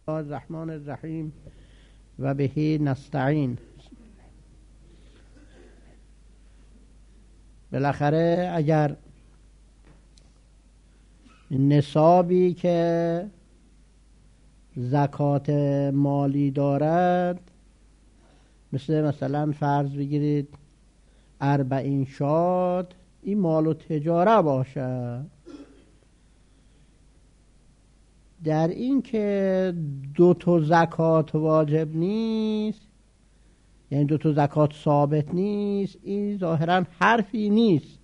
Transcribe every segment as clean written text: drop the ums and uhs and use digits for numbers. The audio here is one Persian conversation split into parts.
الرحمن الرحیم و بهی نستعین. بالاخره اگر نصابی که زکات مالی دارد، مثلا فرض بگیرید 40 شاد، این مال و تجاره باشد، در این که 2 زکات واجب نیست، یعنی 2 زکات ثابت نیست، این ظاهرا حرفی نیست.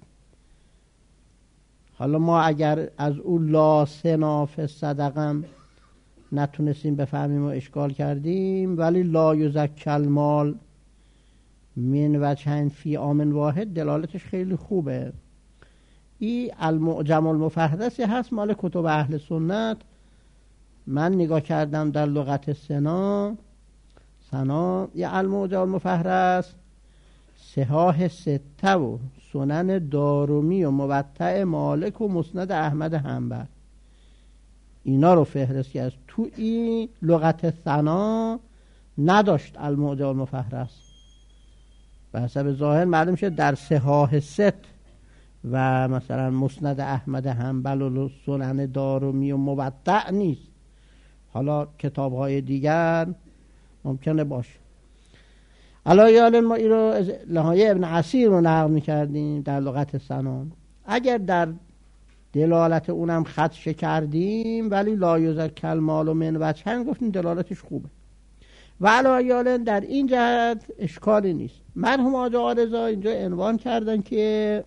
حالا ما اگر از او لا صناف صدقم نتونستیم بفهمیم و اشکال کردیم، ولی لا یزکی المال من وجهین فی عام واحد دلالتش خیلی خوبه. این المعجم المفهرسی هست مال کتب اهل سنت. من نگاه کردم در لغت سنا یه المعجم المفهرس صحاح 6 و سنن دارمی و موطأ مالک و مسند احمد حنبل، اینا رو فهرست کرد. تو این لغت ثنا نداشت المعجم المفهرس، به حسب ظاهر معلوم شد در صحاح 6 و مثلا مسند احمد حنبل و سنن دارمی و موطأ نیست. حالا کتاب‌های دیگر ممکنه باشه. الان ما این رو لهای ابن عسیر رو نقل می‌کردیم در لغت ثنا. اگر در دلالت اونم خدش کردیم ولی لا یزکی المال من وجهین گفتیم دلالتش خوبه و علایال در این جهت اشکالی نیست. مرحوم آقا آرزا اینجا عنوان کردن که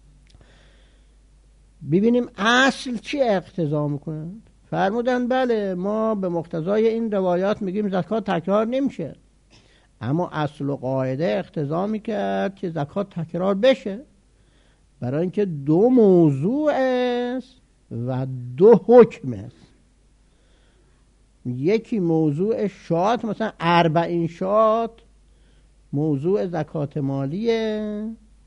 ببینیم اصل چی اقتضا میکنه. فرمودن بله ما به مقتضای این روایات میگیم زکات تکرار نمیشه، اما اصل و قاعده اقتضا میکرد که زکات تکرار بشه، برای اینکه 2 موضوع است و 2 حکم است. یکی موضوع شات، مثلا 40 شات موضوع زکات مالیه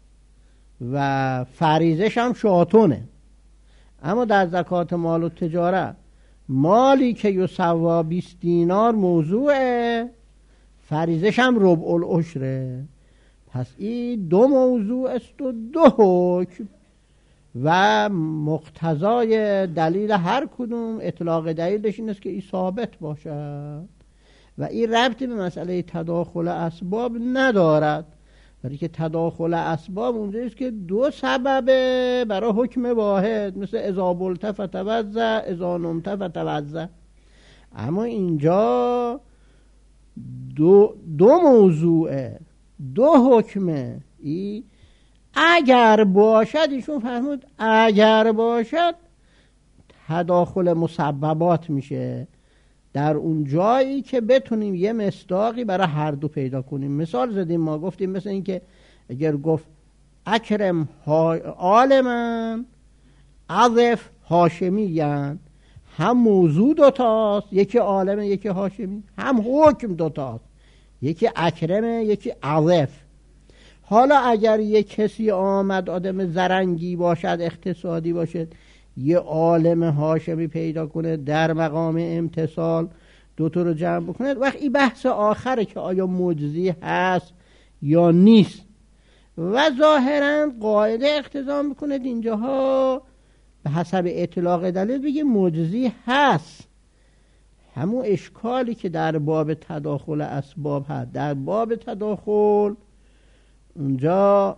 و فریضش هم شاتونه، اما در زکات مال و تجاره مالی که یسوا 20 دینار موضوعه، فریضش هم ربع العشره. پس این 2 موضوع است و 2 حکم و مقتضای دلیل هر کدوم اطلاق دلیلش این است که این ثابت باشد و این ربطی به مسئله تداخل اسباب ندارد، برای که تداخل اسباب اونجا است که 2 سببه برای حکم واحد، مثل اذا بلت فتوضا اذا نمت فتوضا. اما اینجا 2 موضوعه، 2 حکمه. ای اگر باشد، ایشون فرمود اگر باشد تداخل مسببات میشه در اون جایی که بتونیم یه مصداقی برای هر دو پیدا کنیم. مثال زدیم، ما گفتیم مثل این که اگر گفت اکرم عالمن عظف هاشمیان، هم موضوع 2 تاست، یکی عالمه یکی هاشمی، هم حکم 2 تاست، یکی اکرمه یکی عظف. حالا اگر یک کسی آمد آدم زرنگی باشد، اقتصادی باشد، یه عالم هاشمی پیدا کنه در مقام امتصال 2 تا رو جمع بکنه، وقت این بحث آخره که آیا مجزی هست یا نیست. و ظاهرا قاعده اقتضا میکنه اینجاها به حسب اطلاق دلیل بگه مجزی هست. همون اشکالی که در باب تداخل اسباب هست، در باب تداخل اونجا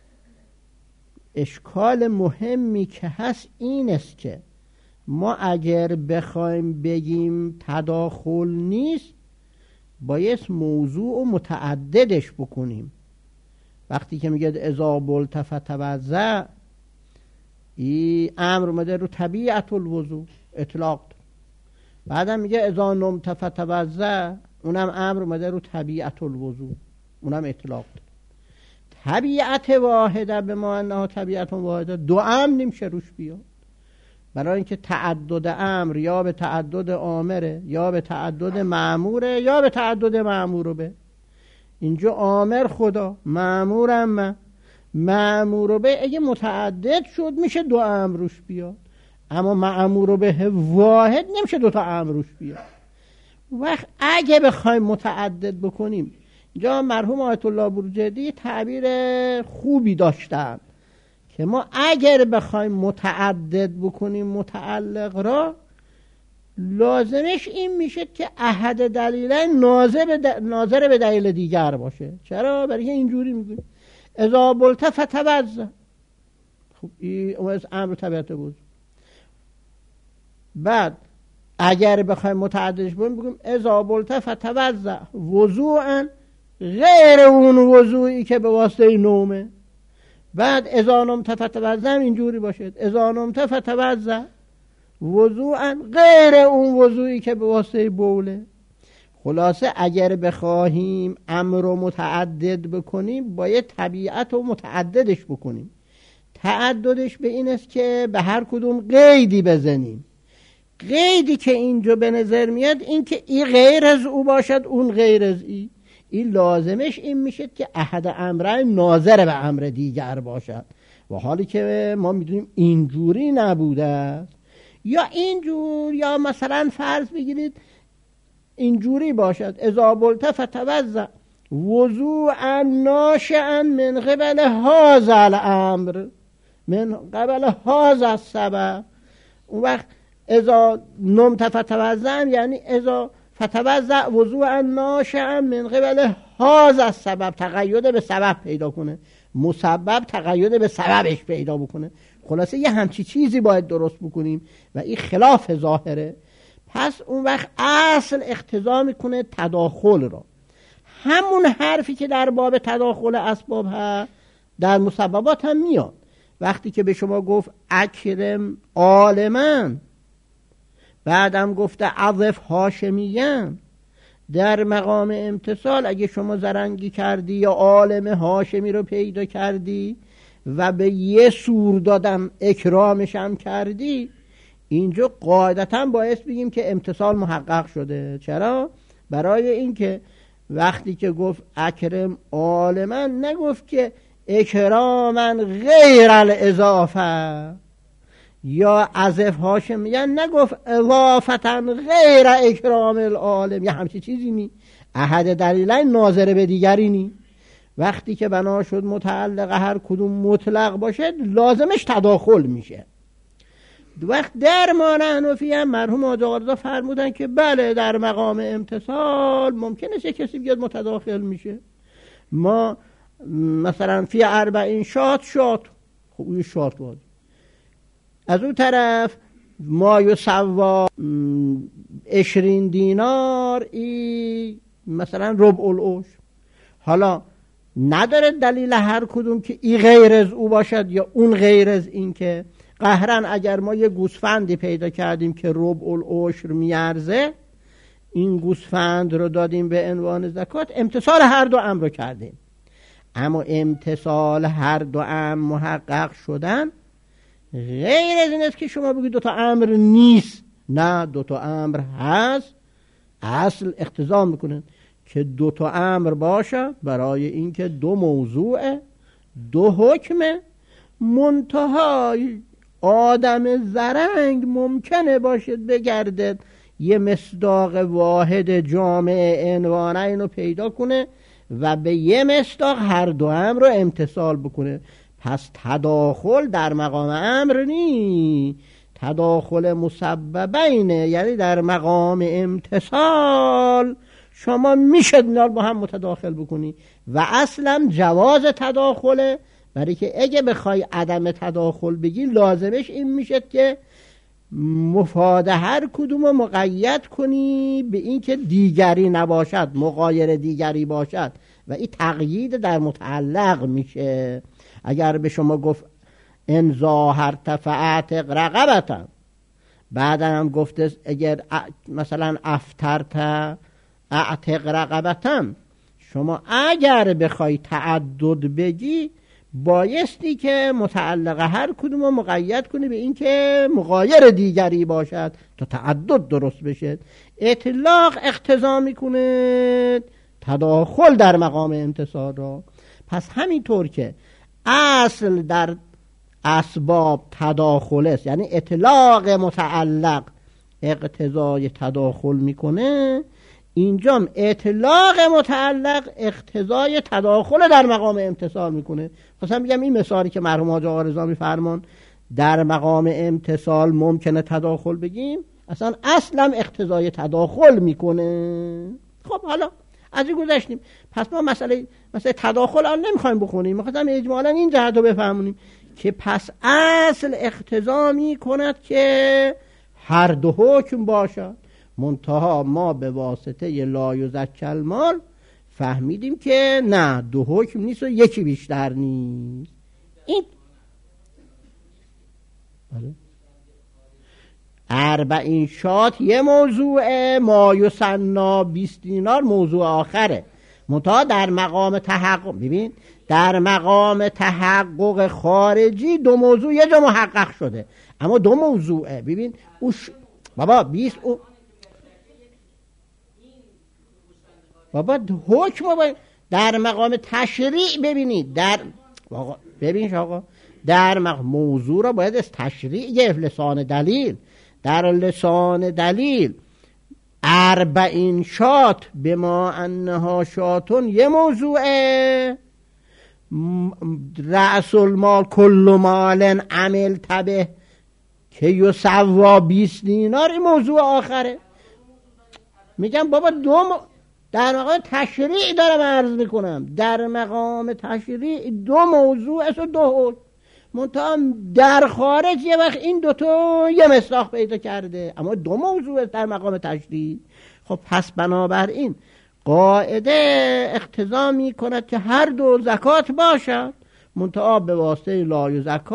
اشکال مهمی که هست این است که ما اگر بخوایم بگیم تداخل نیست، باید موضوع و متعددش بکنیم. وقتی که میگه اذا بلت فتوضا، این امر اومده رو طبیعت الوضوء اطلاق، بعدم میگه اذا نمت فتوضا، اونم امر اومده رو طبیعت الوضوء، اونم اطلاق. طبیعت واحده به ما انها طبیعت واحده 2 امر نمیشه روش بیاد، برای اینکه تعدد امر یا به تعدد آمره یا به تعدد مأموره یا به تعدد مأمور به. اینجا آمر خدا، مأمورم مأمور به اگه متعدد شد میشه 2 امر روش بیاد، اما مأمور به واحد نمیشه 2 تا امر روش بیاد. وقت اگه بخوایم متعدد بکنیم، اینجا مرحوم آیت الله بروجردی تعبیر خوبی داشتن که ما اگر بخوایم متعدد بکنیم متعلق را، لازمش این میشه که احد دلیلین ناظر به دلیل دیگر باشه. چرا؟ برای اینجوری میگیم اذا بلت فتوضا. خب این امر طبیعت بود. بعد اگر بخوایم متعددش بگیم اذا بلت فتوضا وضوعا غیر اون وضوعی که به واسطه نومه. بعد اذا نمت فتوضا اینجوری باشه اذا نمت فتوضا وضوعا غیر اون وضوعی که به واسطه بوله. خلاصه اگر بخواهیم امر رو متعدد بکنیم باید طبیعت رو متعددش بکنیم. تعددش به این است که به هر کدوم قیدی بزنیم. قیدی که اینجا به نظر میاد این که این غیر از او باشد اون غیر از این لازمش این میشه که احد امرین ناظر به امر دیگر باشد، و حالی که ما میدونیم اینجوری نبوده است. یا اینجور، یا مثلا فرض بگیرید اینجوری باشد اذا بلت فتوضا وضوعا ناشئا من قبل هذا الامر من قبل هذا السبب. اون وقت اذا نمت فتوضا یعنی اذا فتوضا وضوعا ناشئا من قبل هذا السبب، تقید به سبب پیدا کنه، مسبب تقید به سببش پیدا بکنه. خلاصه یه همچی چیزی باید درست بکنیم و این خلاف ظاهره. پس اون وقت اصل اقتضا میکنه تداخل را. همون حرفی که در باب تداخل اسباب ها در مسببات هم میاد. وقتی که به شما گفت اکرم عالما، بعدم گفته عظف هاشمیان، در مقام امتصال اگه شما زرنگی کردی یا عالم هاشمی رو پیدا کردی و به یه سور دادم اکرامش هم کردی، اینجا قاعدتا باعث بگیم که امتصال محقق شده. چرا؟ برای اینکه وقتی که گفت اکرم عالما نگفت که اکراما غیر الاضافه، یا عزف هاشمیان نگفت اضافتا غیر اکرام العالم، یا همچی چیزی نی. احد دلیلین ناظر به دیگری نی. وقتی که بنا شد متعلق هر کدوم مطلق باشه لازمش تداخل میشه. وقت در ما حنفی هم مرحوم آقا رضا فرمودن که بله در مقام امتصال ممکنه چه کسی بیاد متداخل میشه. ما مثلا فی 40 شات خب اون شات بود، از اون طرف ما یسوا 20 دینار ای مثلا ربع العشر. حالا نداره دلیل هر کدوم که ای غیر از او باشد یا اون غیر از این. که قهرن اگر ما یه گوسفندی پیدا کردیم که ربع العشر میارزه، این گوسفند رو دادیم به عنوان زکات، امتصال هر دو امر رو کردیم. اما امتصال هر دو امر محقق شدن غیر از این است که شما بگید دوتا امر نیست. نه، دوتا امر هست. اصل اقتضا میکنه که دوتا امر باشد برای اینکه دو موضوع دو حکمه. منتهای آدم زرنگ ممکنه باشد بگردد یه مصداق واحد جامع عنوانین رو پیدا کنه و به یه مصداق هر دو امر رو امتصال بکنه. پس تداخل در مقام امر نی، تداخل مسببینه، یعنی در مقام امتصال شما میشه اینا با هم متداخل بکنی و اصلا جواز تداخله. برای که اگه بخوای عدم تداخل بگی لازمش این میشه که مفاد هر کدوم رو مقید کنی به این که دیگری نباشد، مغایر دیگری باشد و این تقیید در متعلق میشه. اگر به شما گفت ان ظاهرت فاعتق رقبتا، بعدا هم گفته اگر مثلا افطرت اعتق رقبتا، شما اگر بخوای تعدد بگی بایستی که متعلق هر کدوم رو مقید کنی به این که مغایر دیگری باشد تا تعدد درست بشه. اطلاق اقتضا میکنه تداخل در مقام امتصال را. پس همینطور که اصل در اسباب تداخل است، یعنی اطلاق متعلق اقتضای تداخل میکنه، اینجا اطلاق متعلق اقتضای تداخل در مقام امتصال میکنه. مثلا میگم این مثالی که مرحوم حاج آقا رضا میفرمان در مقام امتصال ممکنه تداخل بگیم، اصلا اقتضای تداخل میکنه. خب حالا از این گذشتیم. پس ما مسئله تداخل الان نمیخوایم بخونیم، میخوایم اجمالا این جهت رو بفهمونیم که پس اصل اقتضا میکند که هر دو حکم باشد، منتها ما به واسطه لا یزکی المال فهمیدیم که نه، دو حکم نیست و یکی بیشتر نیست. این اربعین شات یه موضوعه، ما یسنا 20 دینار موضوع آخره. منتها در مقام تحقق، ببین در مقام تحقق خارجی دو موضوع یه جا محقق شده، اما دو موضوعه. ببین بابا 20 بابا حکم در مقام تشریع ببینید، ببینش آقا در موضوع را باید از تشریع گرفت، لسان دلیل. در لسان دلیل اربعین شات به ما انها شاتون یه موضوعه، رأس المال کل مال عمل تبه که یسوا 20 دینار این موضوع آخره. میگم بابا در مقام تشریع دارم عرض میکنم، در مقام تشریع دو موضوع است و دو حکم، منتها در خارج یه وقت این دوتا یه مصداق پیدا کرده، اما دو موضوع در مقام تشریع. خب پس بنابراین قاعده اقتضا می کند که هر دو زکات باشد، منتها به واسطه لا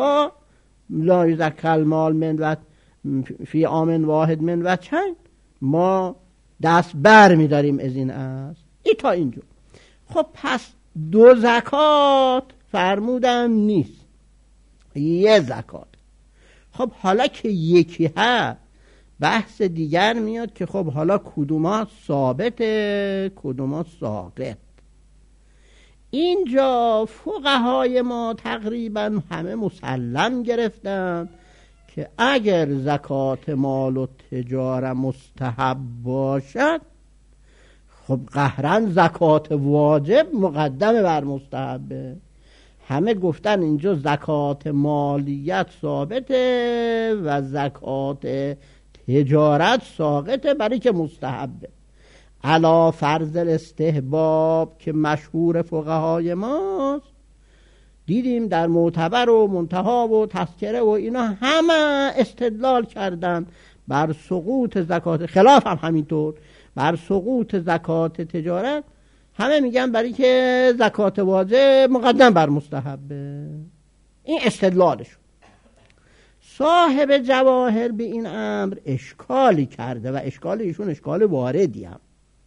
یزکی المال من و فی آمن واحد من و چند ما دست بر می داریم از این است. ای تا اینجا. خب پس دو زکات فرمودن نیست، یه زکات. خب حالا که یکی هست بحث دیگر میاد که خب حالا کدوما ثابته کدوما ساقط. اینجا فقهای ما تقریبا همه مسلم گرفتن که اگر زکات مال و تجاره مستحب باشد، خب قهرن زکات واجب مقدم بر مستحبه. همه گفتن اینجا زکات مالیت ثابته و زکات تجارت ساقطه برای که مستحبه. علا فرض الاستحباب که مشهور فقهای ماست، دیدیم در معتبر و منتها و تذکره و اینا همه استدلال کردن بر سقوط زکات، خلاف هم همینطور بر سقوط زکات تجارت. همه میگن برای که زکات واجب مقدم بر مستحبه. این استدلالشون. صاحب جواهر به این امر اشکالی کرده و اشکال ایشون اشکال واردی هم.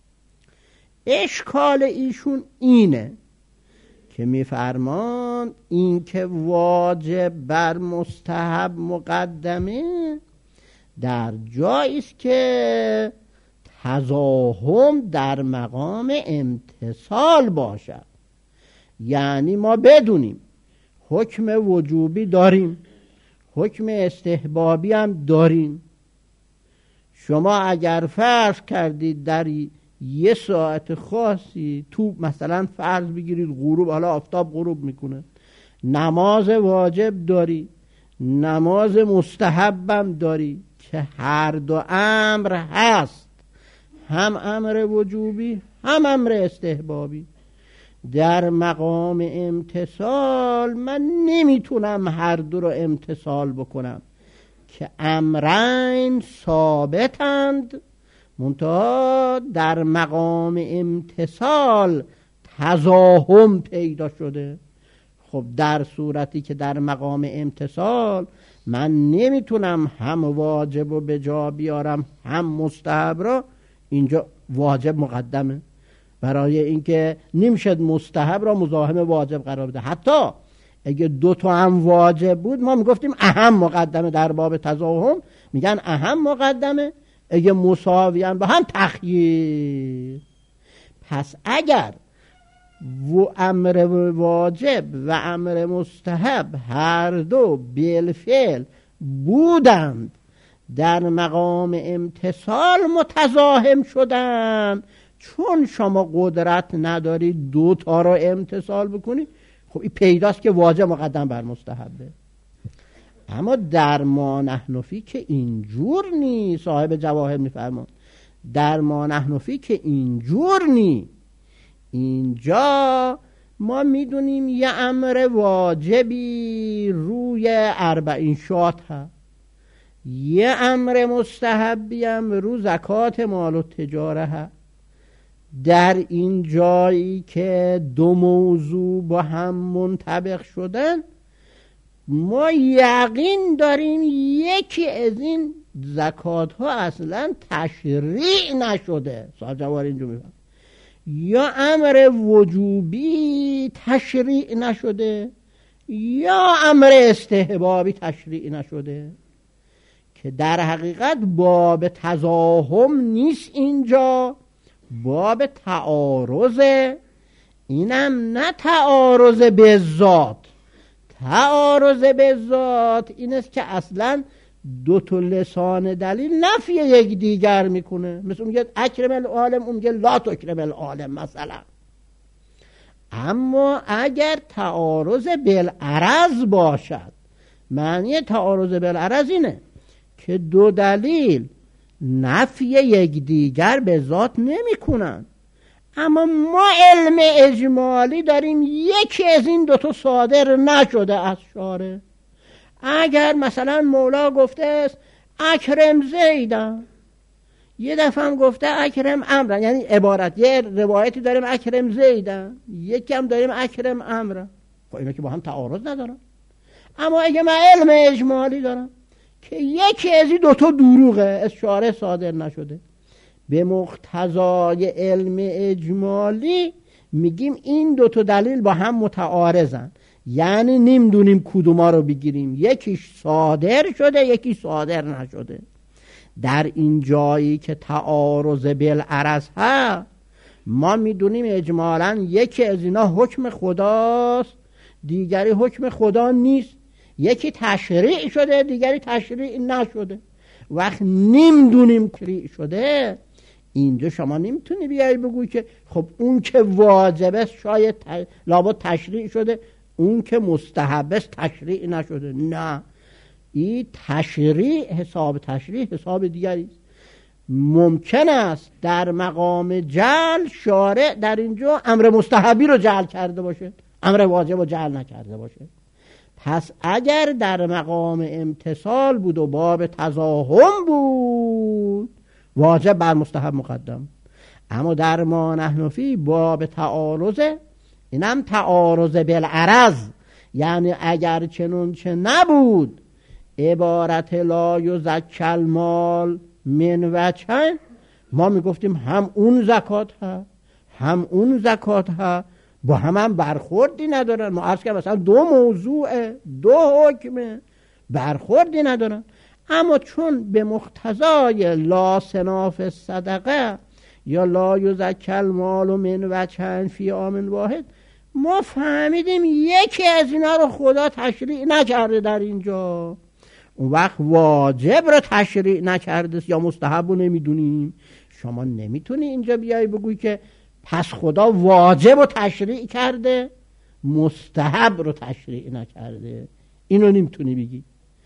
اشکال ایشون اینه که میفرمان این که واجب بر مستحب مقدمه در جایی است که تزاحم در مقام امتصال باشد. یعنی ما بدونیم حکم وجوبی داریم، حکم استحبابی هم داریم. شما اگر فرض کردید در یه ساعت خاصی تو مثلا فرض بگیرید غروب، حالا آفتاب غروب میکنه، نماز واجب داری، نماز مستحبم داری که هر دو امر هست، هم امر وجوبی هم امر استحبابی. در مقام امتصال من نمیتونم هر دو رو امتصال بکنم که امرین ثابتند، منتها در مقام امتصال تزاحم پیدا شده. خب در صورتی که در مقام امتصال من نمیتونم هم واجب رو به جا بیارم هم مستحب را، اینجا واجب مقدمه، برای اینکه نمیشد مستحب را مزاحم واجب قرار بده. حتی اگه دو تا هم واجب بود ما میگفتیم اهم مقدمه. در باب تزاحم میگن اهم مقدمه، اگه مساویان با هم تخییر. پس اگر امر واجب و امر مستحب هر دو بالفعل بودند، در مقام امتصال متزاحم شدند، چون شما قدرت نداری 2 تا رو امتثال بکنی، خب این پیداست که واجب مقدم بر مستحبه. اما در ما نحن فی که اینجور نی. صاحب جواهر میفرمان در ما نحن فی که اینجور نی. اینجا ما میدونیم یه امر واجبی روی 40 شات هست، یه امر مستحبی هم رو زکات مال و تجاره هست. در این جایی که 2 موضوع با هم منطبق شدن، ما یقین داریم یکی از این زکات ها اصلا تشریع نشده. صاحب جواهر اینجا میفهم یا امر وجوبی تشریع نشده یا امر استحبابی تشریع نشده، که در حقیقت باب تزاحم نیست اینجا، باب تعارضه. اینم نه تعارض به ذات. تعارض به ذات این است که اصلا 2 تا لسان دلیل نفی یک دیگر میکنه. مثل میگه اکرم العالم، اون میگه لا تکرم العالم مثلا. اما اگر تعارض بالعرض باشد، معنی تعارض بالعرض اینه که 2 دلیل نفی یک دیگر به ذات نمی کنن. اما ما علم اجمالی داریم یکی از این 2 تا صادر نشده از شارع. اگر مثلا مولا گفته است اکرم زیدن، یه دفعه هم گفته اکرم امرن، یعنی عبارت یه روایتی داریم اکرم زیدن، یکی هم داریم اکرم امرن، خب اینا که با هم تعارض ندارن. اما اگه من علم اجمالی دارم که یکی از این 2 تا دروغه، از شارع صادر نشده، به مقتضای علم اجمالی میگیم این 2 تا دلیل با هم متعارضن، یعنی نمیدونیم کدوما رو بگیریم، یکیش صادر شده یکی صادر نشده. در این جایی که تعارض بالعرض هست، ما میدونیم اجمالاً یکی از اینا حکم خداست، دیگری حکم خدا نیست. یکی تشریع شده دیگری تشریع نشده. وقت نمیدونیم تشریع شده، اینجا شما نمیتونی بیایی بگوی که خب اون که واجبه شاید لابد تشریع شده، اون که مستحبه تشریع نشده. نه، این تشریع حساب دیگری است. ممکن است در مقام جعل شارع در اینجا امر مستحبی رو جعل کرده باشه، امر واجب رو جعل نکرده باشه. پس اگر در مقام امتثال بود و باب تزاحم بود، واجب بر مستحب مقدم. اما در ما نحن فی باب تعارضه، اینم تعارض بالعرض، یعنی اگر چنون چه نبود عبارت لا یزکی المال من وجهین، ما میگفتیم هم اون زکات ها هم اون زکات ها با هم برخوردی ندارن. ما عرض که مثلا 2 موضوع 2 حکم برخوردی ندارن. اما چون به مقتضای لا صناف صدقه یا لا یزکی المال من وجهین فی عام واحد، ما فهمیدیم یکی از اینا رو خدا تشریع نکرده در اینجا، اون وقت واجب رو تشریع نکرده یا مستحب رو نمیدونیم. شما نمیتونی اینجا بیای بگوی که پس خدا واجب رو تشریع کرده مستحب رو تشریع نکرده. اینو نمیتونی بگی.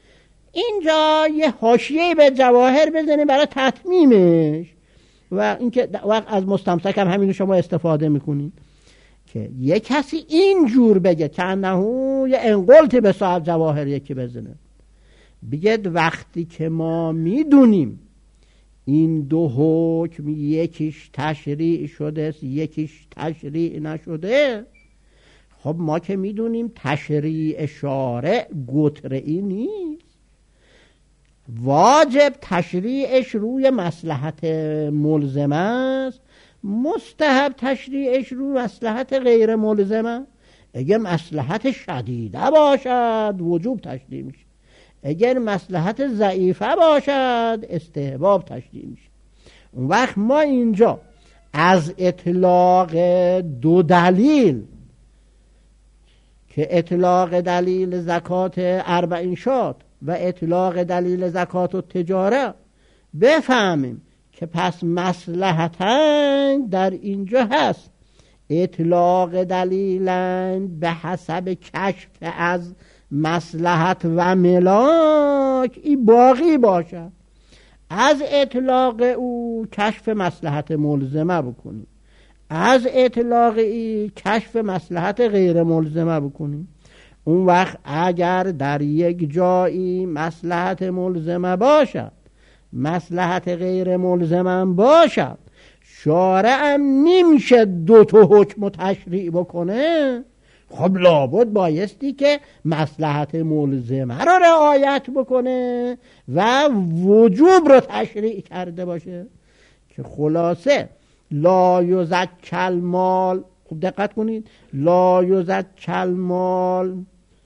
اینجا یه حاشیه به جواهر بزنیم برای تتمیمش، و اینکه وقت از مستمسک هم همینو شما استفاده میکنید که یه کسی اینجور بگه که انه یه انقلتی به صاحب جواهر یکی بزنه، بگه وقتی که ما میدونیم این 2 حکم یکیش تشریع شده یکیش تشریع نشده، خب ما که میدونیم تشریع شارع گتره‌ای نیست، واجب تشریعش روی مصلحت ملزم است، مستحب تشریعش روی مصلحت غیر ملزمه. اگر مصلحت شدیده باشد وجوب تشریع میشه، اگر مصلحت ضعیفه باشد استحباب تشریع میشه. اون وقت ما اینجا از اطلاق 2 دلیل که اطلاق دلیل زکات 40 شات و اطلاق دلیل زکات و تجاره بفهمیم که پس مصلحتاً در اینجا هست اطلاق دلیلاً به حسب کشف از مصلحت و ملاک این باقی باشد. از اطلاق او کشف مصلحت ملزمه بکنیم، از اطلاق ای کشف مصلحت غیر ملزمه بکنیم. اون وقت اگر در یک جایی مصلحت ملزمه باشد، مصلحت غیر ملزمه باشد، شارع هم نمیشه دو تا حکم تشریع بکنه، خب لابد بایستی که مصلحت ملزمه را رعایت بکنه و وجوب را تشریع کرده باشه. که خلاصه لا یزکی المال، خوب دقت کنید، لا یزکی المال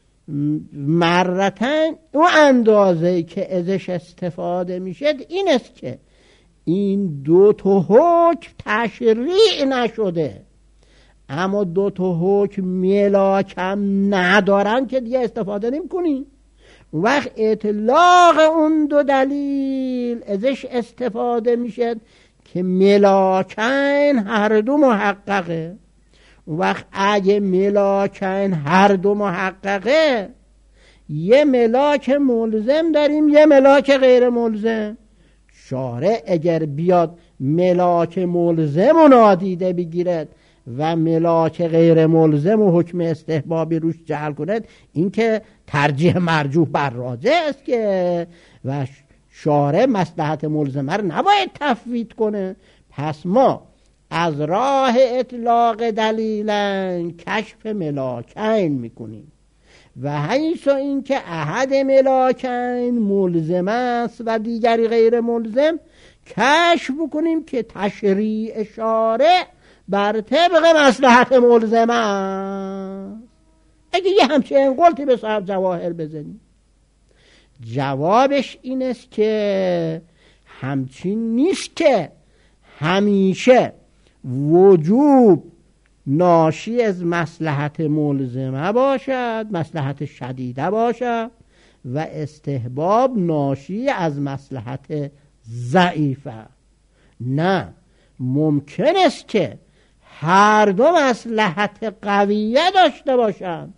مرتن، اون اندازه که ازش استفاده میشه این است که این دو تا حکم تشریع نشده، اما دو تا حکم ملاکم ندارن که دیگه استفاده نمی کنی. وقت اطلاق اون دو دلیل ازش استفاده میشه که ملاکن هر دو محققه. وقت اگه ملاکن هر دو محققه، یه ملاک ملزم داریم یه ملاک غیر ملزم. شارع اگر بیاد ملاک ملزم و نادیده بگیرد و ملاک غیر ملزم و حکم استحبابی روش جعل کند، این که ترجیح مرجوح بر راجح است که و شارع مصلحت ملزمه رو نباید تفویت کنه. پس ما از راه اطلاق دلیلن کشف ملاکین میکنیم و حیث این که احد ملاکین ملزم است و دیگری غیر ملزم، کشف بکنیم که تشریع شارع بر طبق مصلحت ملزم است. اگه یه همچین قلتی به صاحب جواهر بزنیم، جوابش این است که همچین نیست که همیشه وجوب ناشی از مصلحت ملزمه باشد، مصلحت شدیده باشد، و استحباب ناشی از مصلحت ضعیفه. نه، ممکن است که هر دو مصلحت قویه داشته باشند،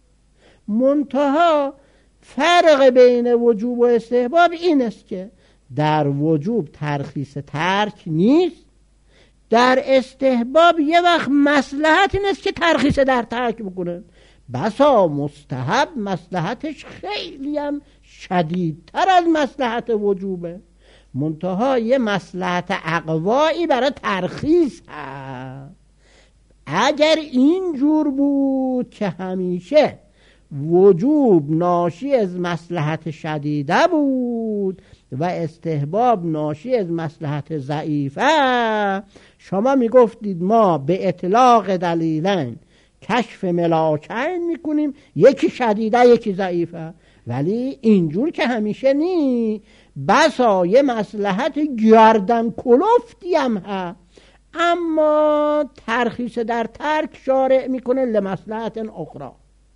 منتها فرق بین وجوب و استحباب این است که در وجوب ترخیص ترک نیست، در استحباب یه وقت مصلحت این است که ترخیص در ترک بکنه. بسا مستحب مصلحتش خیلی هم شدیدتر از مصلحت وجوبه، منتها یه مصلحت اقوایی برای ترخیص هست. اگر این جور بود که همیشه وجوب ناشی از مصلحت شدیده بود و استحباب ناشی از مصلحت ضعیفه، شما میگفتید ما به اطلاق دلیلن کشف ملاکین میکنیم، یکی شدیده یکی ضعیفه. ولی اینجور که همیشه نی، بسا یه مصلحت گردن کلفتی هم هست، اما ترخیص در ترک شارع میکنه لمصلحت اخرى،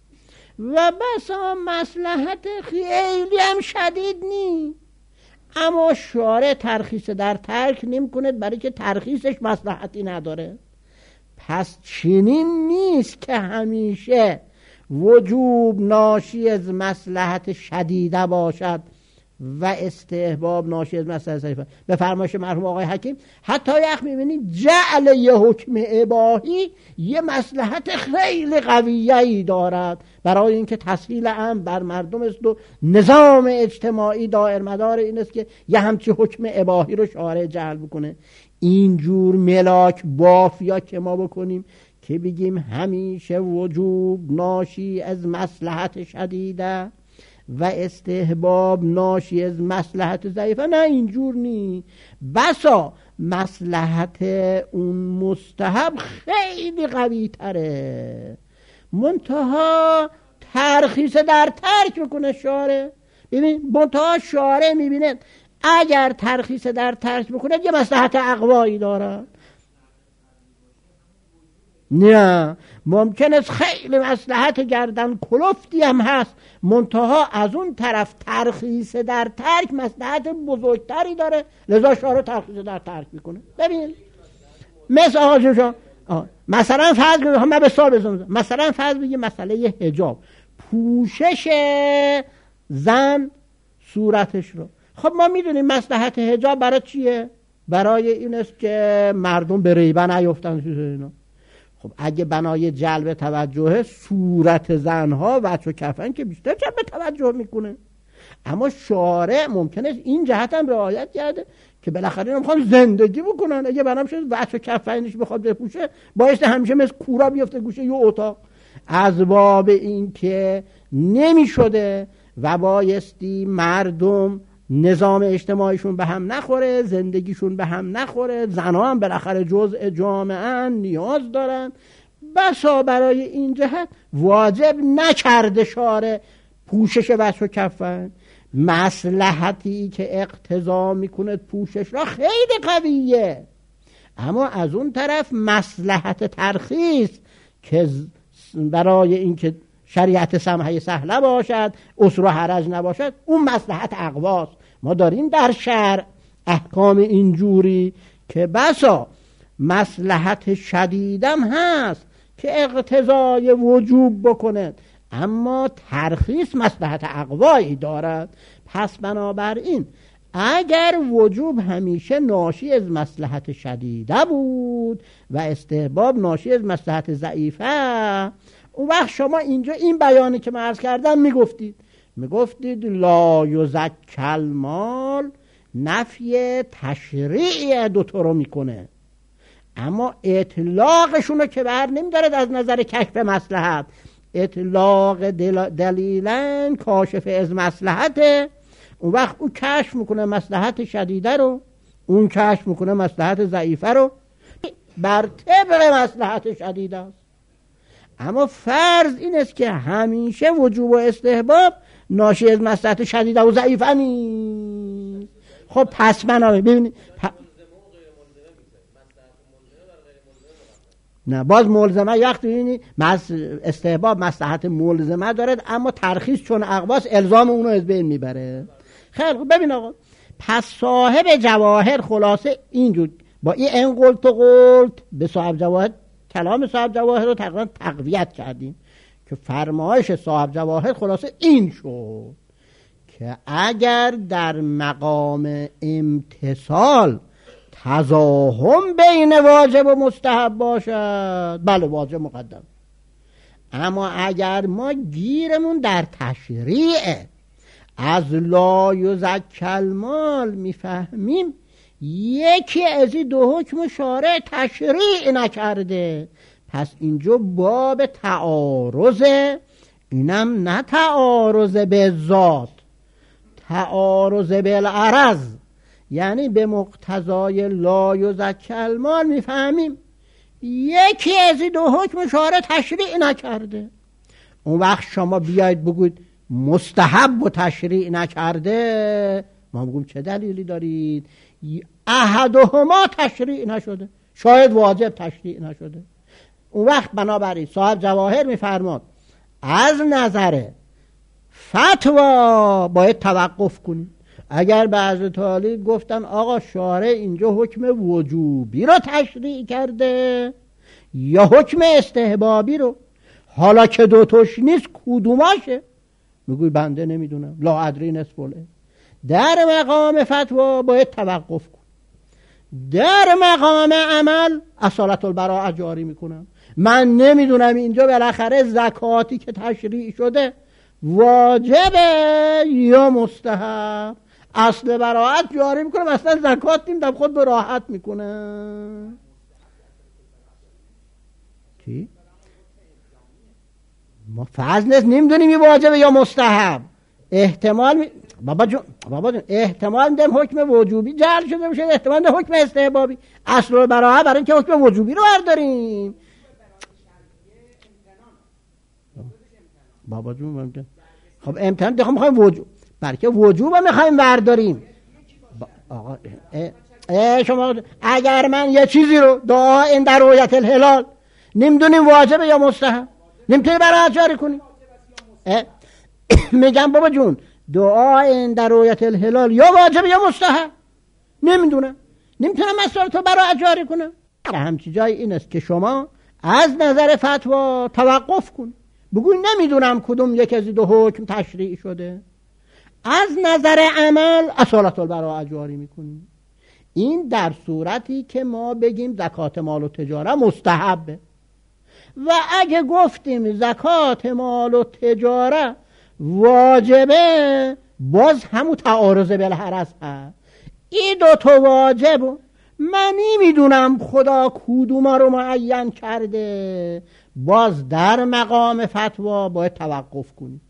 و بسا مصلحت خیلی هم شدید نی، اما شارع ترخیص در ترک نمیکنه برای که ترخیصش مصلحتی نداره. پس چنین نیست که همیشه وجوب ناشی از مصلحت شدیده باشد و استحباب ناشی از مصلحت ضعیفه. به فرمایش مرحوم آقای حکیم حتی یخ میبینید جعل یه حکم اباحی یه مصلحت خیلی قویه‌ای دارد برای اینکه تسهیل امر بر مردم است و نظام اجتماعی دائر مدار این است که یه همچی حکم اباحی رو شارع جعل بکنه. اینجور ملاک بافیا که ما بکنیم که بگیم همیشه وجوب ناشی از مصلحت شدیده و استحباب ناشی از مصلحت ضعیفه، نه اینجور نی. بسا مصلحت اون مستحب خیلی قوی تره، منتها ترخیص در ترک بکنه شارع. ببین منتها شارع میبینه اگر ترخیص در ترک بکنه یه مصلحت اقوایی داره. نه، ممکن است خیلی مصلحت گردن کلفتی هم هست، منتها از اون طرف ترخیص در ترک مصلحت بزرگتری داره، لذا شارع ترخیص در ترک میکنه. ببین مثل آقا جون مثلا فرض بگیم، من به سال بزنم، مثلا فرض بگیم مسئله حجاب، پوشش زن صورتش رو، خب ما میدونیم مصلحت حجاب برای چیه؟ برای این است که مردم به ریبه نیفتن اینا. خب اگه بنای جلب توجه صورت زنها وجه و کفن که بیشتر جلب توجه میکنه، اما شارع ممکنه این جهت هم رعایت کرده که بالاخره اینا میخوان زندگی بکنن. اگه بنام شد وجه و کفنش بخواد بپوشه، باعث همیشه مثل کورا بیفته گوشه یه اتاق. از باب این که نمیشده و بایستی مردم نظام اجتماعیشون به هم نخوره، زندگیشون به هم نخوره، زنها هم بالاخره جزء جامعه نیاز دارن، بسا برای این جهت واجب نکرده شارع پوشش وجه و کفن. مصلحتی که اقتضا میکنه پوشش را خیلی قویه، اما از اون طرف مصلحت ترخیص که برای اینکه شریعت سمحه سهله باشد، عسر و حرج نباشد، اون مصلحت اقواست. ما داریم در شرع احکام اینجوری که بسا مصلحت شدیدم هست که اقتضای وجوب بکنه، اما ترخیص مصلحت اقوایی دارد. پس بنابراین اگر وجوب همیشه ناشی از مصلحت شدیده بود و استحباب ناشی از مصلحت ضعیفه، اون وقت شما اینجا این بیانی که من عرض کردم میگفتید لا یزکی المال نفی تشریع دوتا رو میکنه، اما اطلاقشون رو که بر نمیدارد از نظر کشف مصلحت. اطلاق دلیلن کاشف از مصلحته، اون وقت او کشف میکنه مصلحت شدیده رو، اون کشف میکنه مصلحت ضعیفه رو بر طبق مصلحت شدیده است. اما فرض این است که همیشه وجوب و استحباب ناشی از مصلحت شدیده و ضعیفه نیست. خب پس بنابراین ببینید نه، باز ملزمه وقتی ببینید استحباب مصلحت ملزمه دارد، اما ترخیص چون اقواس الزام اونو از بین میبره. خیلی خوب، ببین آقا، پس صاحب جواهر خلاصه اینجور با این قلت و قلت به صاحب جواهر، کلام صاحب جواهر رو تقریبا تقویت کردیم که فرمایش صاحب جواهر خلاصه این شد که اگر در مقام امتصال تزاحم بین واجب و مستحب باشد، بله واجب مقدم، اما اگر ما گیرمون در تشریع از لا یزکی المال میفهمیم یکی از این دو حکم شارع تشریع نکرده، پس اینجا باب تعارضه، اینم نه تعارض به ذات، تعارض بالعرض، یعنی به مقتضای لا یزکی المال میفهمیم یکی از این دو حکم شارع تشریع نکرده. اون وقت شما بیاید بگوید مستحب و تشریع نکرده، ما بگویم چه دلیلی دارید؟ احدهما تشریع نشده، شاید واجب تشریع نشده. اون وقت بنابراین صاحب جواهر میفرماد از نظر فتوا باید توقف کنید. اگر بعض طالب گفتن آقا شارع اینجا حکم وجوبی رو تشریع کرده یا حکم استحبابی رو، حالا که دو توش نیست کدوماشه؟ میگوی بنده نمیدونم، لا ادری نصف العلم. در مقام فتوا باید توقف کن، در مقام عمل اصالت البراءه جاری میکنم. من نمیدونم اینجا بالاخره زکاتی که تشریع شده واجبه یا مستحب، اصل براءت جاری میکنم، اصلا زکات نمیدم، خود به راحت میکنه. چی؟ ما فرض نیست نمیدونیم این واجبه یا مستحب، احتمال بابا جون احتمال میدم حکم وجوبی جعل شده باشه، احتمال میدم حکم استحبابی. اصل براءه برای اینکه حکم وجوبی رو برداریم. بابا جون ممکن خب امتحان دیگه میخوایم وجوب، بلکه وجوب میخوایم برداریم. آقا شما اگر من یه چیزی رو دعا این در رؤیت الهلال نمیدونیم واجبه یا مستحب، نمیتونی برای جاری کنی. میگم بابا جون دعا در رؤیت الهلال یا واجبه یا مستحب، نمیدونم، نمیتونم مسئله تو برای جاری کنم. همچی جای این است که شما از نظر فتوا توقف کن، بگوی نمیدونم کدوم یک از دو حکم تشریع شده. از نظر عمل اصالت البراءه جاری میکنیم. این در صورتی که ما بگیم زکات مال و تجاره مستحبه. و اگه گفتیم زکات مال و تجاره واجبه، باز همون تعارض بالحرز هست. این دو تا واجبه، من نمیدونم خدا کدوما رو معین کرده، باز در مقام فتوا باید توقف کنی.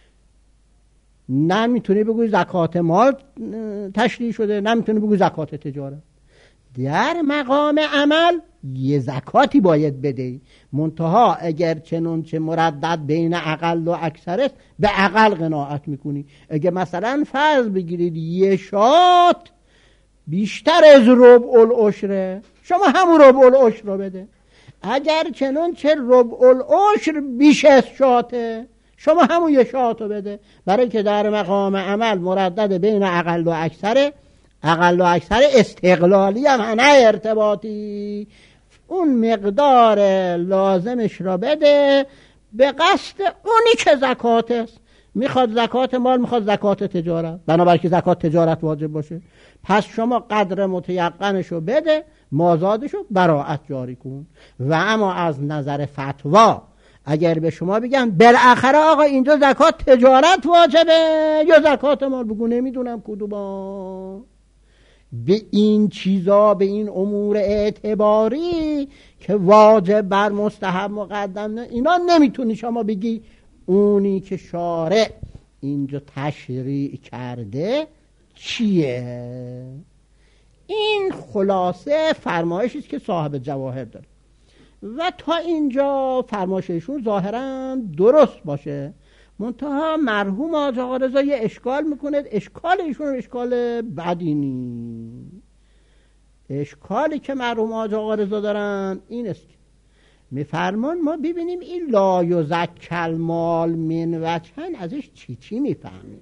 نمیتونی بگوی زکات مال تشریع شده، نمیتونی بگوی زکات تجارت. در مقام عمل یه زکاتی باید بده، منتها اگر چنانچه مردد بین اقل و اکثر است به اقل قناعت میکنی. اگر مثلا فرض بگیرید یه شات بیشتر از ربع العشره، شما همون ربع العشر رو بده. اگر چنانچه ربع العشر بیش از شاته، شما همون یه شات رو بده، برای که در مقام عمل مردد بین اقل و اکثره. اقل و اکثر استقلالی هم نه ارتباطی. اون مقدار لازمش را بده به قصد اونی که زکات است. میخواد زکات مال، میخواد زکات تجارت، بنابراین که زکات تجارت واجب باشه، پس شما قدر متیقنشو بده، مازادشو براءت جاری کن. و اما از نظر فتوا اگر به شما بگن بالاخره آقا اینجا زکات تجارت واجبه یا زکات مال، بگو نمیدونم کدوما. به این چیزا، به این امور اعتباری که واجب بر مستحب مقدم، اینا نمیتونی شما بگی اونی که شارع اینجا تشریع کرده چیه. این خلاصه فرمایشی است که صاحب جواهر داره و تا اینجا فرمایششون ظاهرا درست باشه. منتها مرحوم حاج آقا رضا یه اشکال میکنه، اشکال ایشون اشکال بدی نیست. اشکالی که مرحوم حاج آقا رضا دارن این است که میفرمان ما ببینیم این لا یزکی المال من وجهن ازش چی میفهمیم.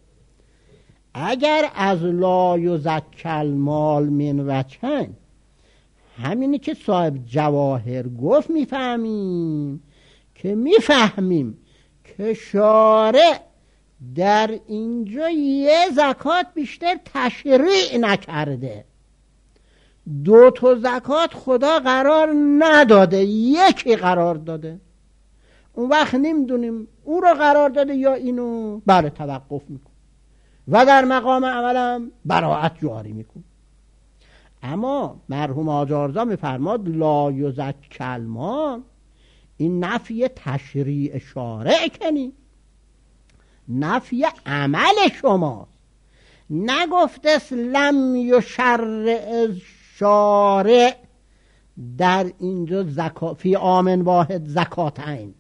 اگر از لا یزکی المال من وجهن همینی که صاحب جواهر گفت میفهمیم، که میفهمیم که شارع در اینجا یه زکات بیشتر تشریع نکرده، دو تا زکات خدا قرار نداده، یکی قرار داده. اون وقت نمیدونیم او رو قرار داده یا اینو، بله توقف میکن و در مقام اولم براءت جاری میکن. اما مرحوم حاج آرزا میفرماد لا یزکی المال، این نفی تشریع شارع کنی، نفی عمل شماست. نگفته لم یشرع شارع در اینجا فی عام واحد زکاتین،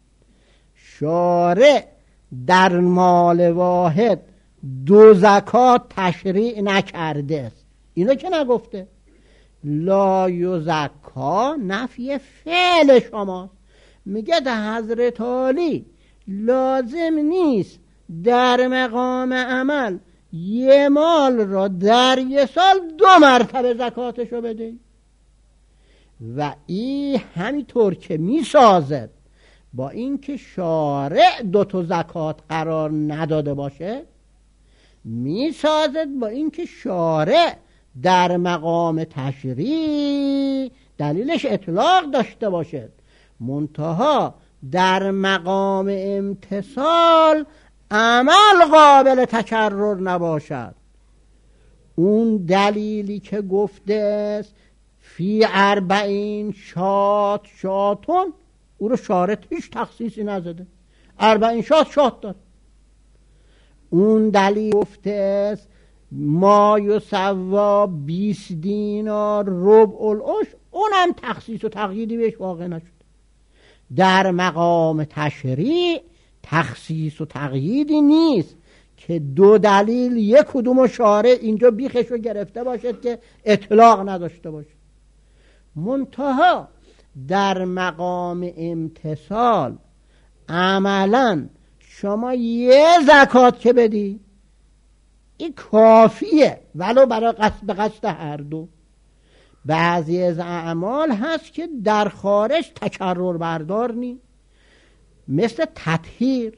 شارع در مال واحد دو زکات تشریع نکرده است، اینو که نگفته. لا یزکا نفی فعل شماست. میگه ده حضرت عالی لازم نیست در مقام عمل یه مال را در یه سال 2 مرتبه زکاتشو بده. و این همینطور که میسازد با اینکه شارع 2 تا زکات قرار نداده باشه، میسازد با اینکه شارع در مقام تشریع دلیلش اطلاق داشته باشد، منتها در مقام امتثال عمل قابل تکرر نباشد. اون دلیلی که گفته است فی 40 شاتون، او رو شارع هیچ تخصیصی نزده، 40 شات داد. اون دلیل گفته است ما یسوا 20 دینار ربع العشر، اونم تخصیص و تقییدی بهش واقع نشد. در مقام تشریع تخصیص و تقییدی نیست که 2 دلیل یک کدوم شارع اینجا بیخش رو گرفته باشد که اطلاق نداشته باشد. منتها در مقام امتثال عملا شما یه زکات که بدی این کافیه، ولو برای به قصد هر دو. بعضی از اعمال هست که در خارج تکرر بردار نی، مثل تطهیر.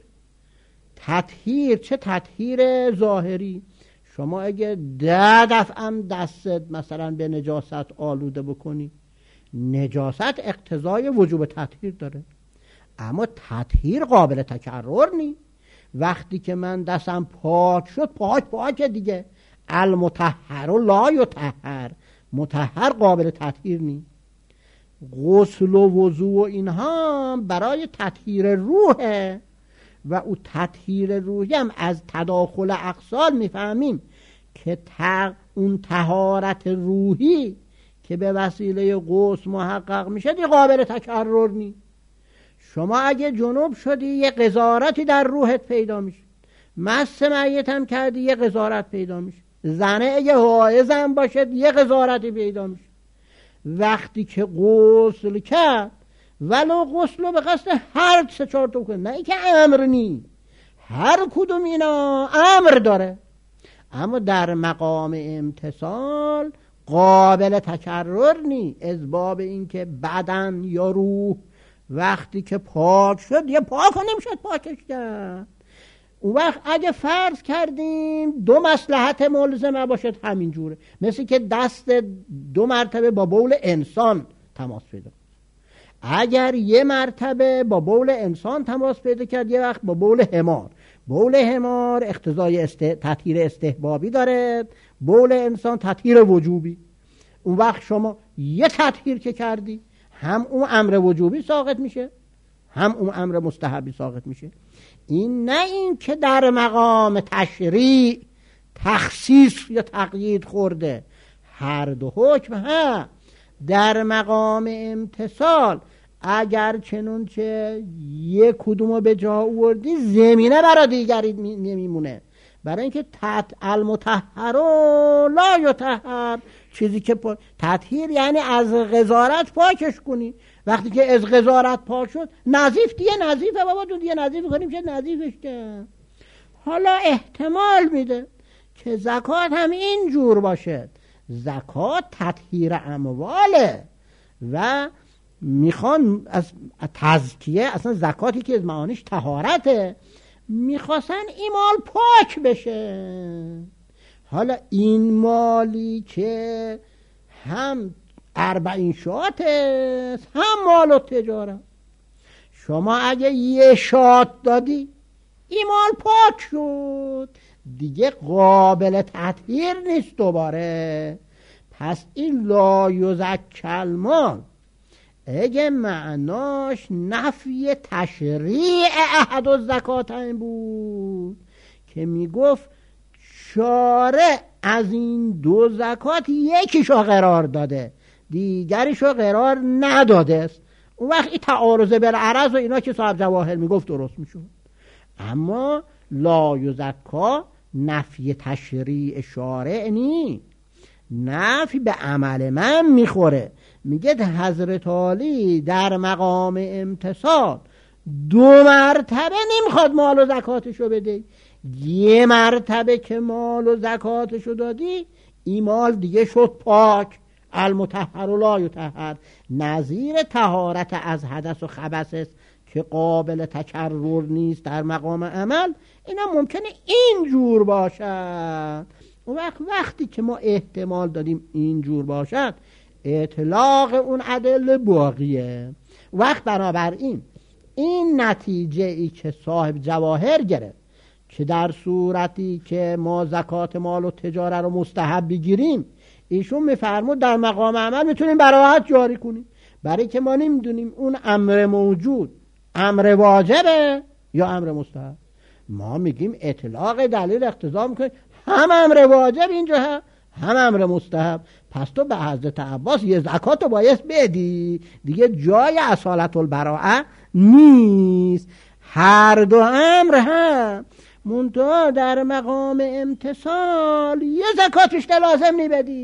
چه تطهیر ظاهری، شما اگه 10 دفعه هم دستت مثلا به نجاست آلوده بکنی، نجاست اقتضای وجوب تطهیر داره، اما تطهیر قابل تکرر نی. وقتی که من دستم پاک شد، پاک دیگه. المطهر و لا یطهر، مطهر قابل تطهیر نی. غسل و وضو و اینها برای تطهیر روحه و او تطهیر روحی هم از تداخل اقسال میفهمیم که اون طهارت روحی که به وسیله غسل محقق میشه دی قابل تکرر نی. شما اگه جنوب شدی یه قذارتی در روحت پیدا میشه، مس میت هم کردی یه قذارت پیدا میشه، زنه اگه حائض هم باشد یه قذارتی پیدا میشه. وقتی که غسل کرد، ولو غسل رو به قصد هر 3-4 تا کنه، نه ای که امر نی، هر کدوم اینا امر داره، اما در مقام امتثال قابل تکرر نی. از باب این که بدن یا روح وقتی که پاک شد یه پاک نمیشد پاکش کرد. اون وقت اگه فرض کردیم 2 مصلحت ملزمه باشد همین جوره، مثل که دست 2 مرتبه با بول انسان تماس پیدا، اگر 1 مرتبه با بول انسان تماس پیدا کرد، یه وقت با بول حمار. بول حمار اقتضای تطهیر استحبابی داره، بول انسان تطهیر وجوبی. اون وقت شما یه تطهیر که کردی، هم اون امر وجوبی ساقط میشه، هم اون امر مستحبی ساقط میشه. این نه این که در مقام تشریع تخصیص یا تقیید خورده، هر دو حکم ها. در مقام امتثال اگر چنانچه یک کدومو به جا آوردی، زمینه برای دیگری نمیمونه. برای اینکه المطهر و لا یطهر، چیزی که تطهیر یعنی از قذارت پاکش کنی. وقتی که از قذارت پاک شد، نظیف دیگه نظیفه، بابا تو دیگه نظیف کنیم چه نظیفش کرد. حالا احتمال میده که زکات هم این جور باشه، زکات تطهیر امواله و میخوان از تزکیه، اصلا زکاتی که از معانیش طهارته، میخواستن این مال پاک بشه. حالا این مالی که هم 40 شات است، هم مال و تجارت، شما اگه 1 شات دادی این مال پاک شد دیگه، قابل تطهیر نیست دوباره. پس این لا یزکل مال اگه معناش نفی تشریع احد الزکاتین بود که میگفت شارع از این 2 زکات یکیشو قرار داده، دیگریشو قرار نداده است، اون وقت این تعارض بالعرض و اینا که صاحب جواهر میگفت درست میشود. اما لا یزکا نفی تشریع شارع نی، نفی به عمل من میخوره. میگه حضرت علی در مقام امتثال 2 مرتبه نمیخواد مال و زکاتشو بده، 1 مرتبه که مال و زکاتشو دادی این مال دیگه شد پاک، المطهر و لا یطهر، نظیر طهارت از حدث و خبث است که قابل تکرر نیست در مقام عمل. اینا ممکنه این جور باشد. اون وقتی که ما احتمال دادیم این جور باشد، اطلاق اون ادله باقیه. وقت بنابراین این نتیجه ای که صاحب جواهر گرفت که در صورتی که ما زکات مال و تجاره رو مستحب بگیریم، ایشون میفرمود در مقام عمل میتونیم براحت جاری کنیم، برای که ما نمیدونیم اون امر موجود امر واجبه یا امر مستحب. ما میگیم اطلاق دلیل اقتضا میکنه هم امر واجب اینجا هم امر مستحب. پس تو به حضرت عباس 1 زکات رو باید بدی دیگه، جای اصالت البراءه نیست. هر 2 امر هم منتها در مقام امتثال 1 زکاتش لازم نبدی،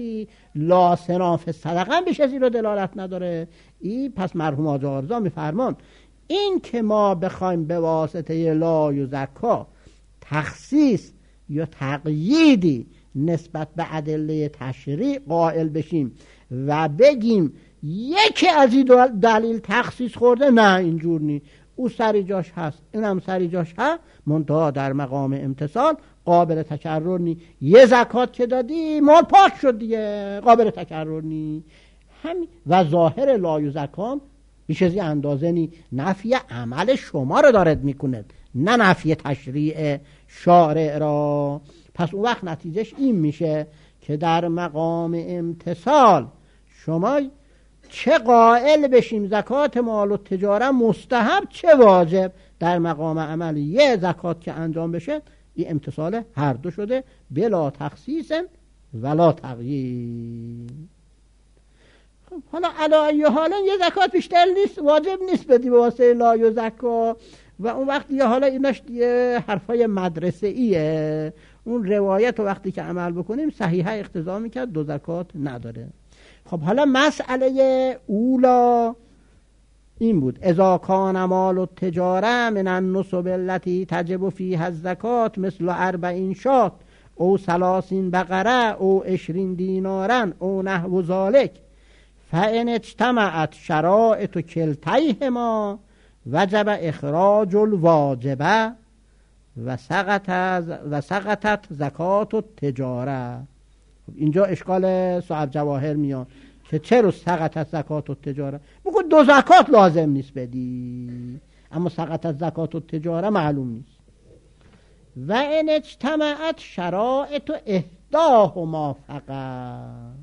لا صناف صدقه هم بیش از این رو دلالت نداره. این پس مرحوم حاج آقا رضا میفرمان این که ما بخوایم به واسطه لا یزکا تخصیص یا تقییدی نسبت به ادله تشریع قائل بشیم و بگیم یکی از این دلیل تخصیص خورده، نه اینجور نی، او سری جاش هست اینم سری جاش هست، منتها در مقام امتثال قابل تکرر نی. یه زکات که دادی مال پاک شد دیگه، قابل تکرر نی. همین و ظاهر لا یزکام بیش از این اندازه نی، نفی عمل شما رو دارد میکنه، نه نفی تشریع شارع را. پس اون وقت نتیجهش این میشه که در مقام امتثال شما چه قائل بشیم زکات مال و تجاره مستحب چه واجب، در مقام عمل یه زکات که انجام بشه این امتثال هر دو شده بلا تخصیص ولا تقیید. خب حالا علی حالا یه زکات بیشتر نیست، واجب نیست بدی به واسه لا یزکا و اون وقت یه حالا اینش یه حرفای مدرسه ایه. اون روایت رو وقتی که عمل بکنیم صحیحه اقتضا میکرد دو زکات نداره. خب حالا مسئله اولا این بود اذا کان مال التجاره من النصب التي تجب فيها الزکات مثل 40 شاة او 30 بقره او 20 دینارا او نحو ذلك فان اجتمعت شرائط كلتيهما وجب اخراج الواجبه و سقطت زکات التجاره. اینجا اشکال صاحب جواهر میاد که چرا سقطت زکات التجاره؟ بگو دو زکات لازم نیست بدی، اما سقطت زکات التجاره معلوم نیست. و ان اجتمعت شرائط احداهما فقط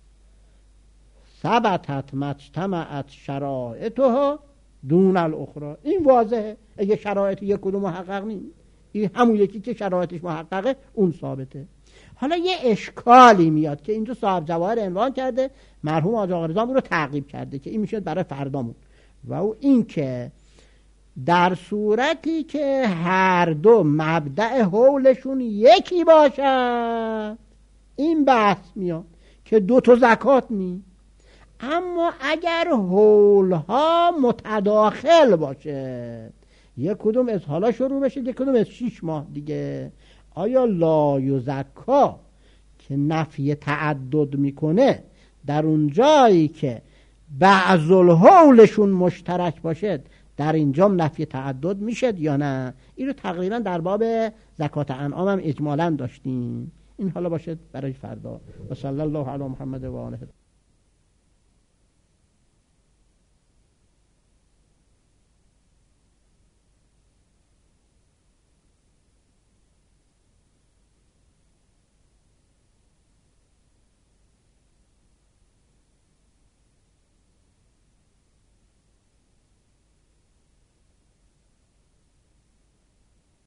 ثبتت ما اجتمعت شرائطها دون الاخرى. این واضحه، اگه شرایط یک کدوم محقق نیست، این همون یکی که شرایطش محققه اون ثابته. حالا یه اشکالی میاد که اینجا صاحب جواهر عنوان کرده، مرحوم حاج آقا رضا رو تعقیب کرده که این میشه برای فردامون، و او این که در صورتی که هر دو مبدأ حولشون یکی باشد این بحث میاد که دو تا زکات نی. اما اگر حولها متداخل باشه، یک کدوم از حالا شروع بشه یک کدوم از 6 ماه دیگه، آیا لا یزکا که نفی تعدد میکنه در اون جایی که بعض الحولشون مشترک باشه در اینجا نفی تعدد میشد یا نه؟ این رو تقریبا در باب زکات انعام هم اجمالا داشتیم. این حالا باشه برای فردا. و صلی الله علی محمد و آله.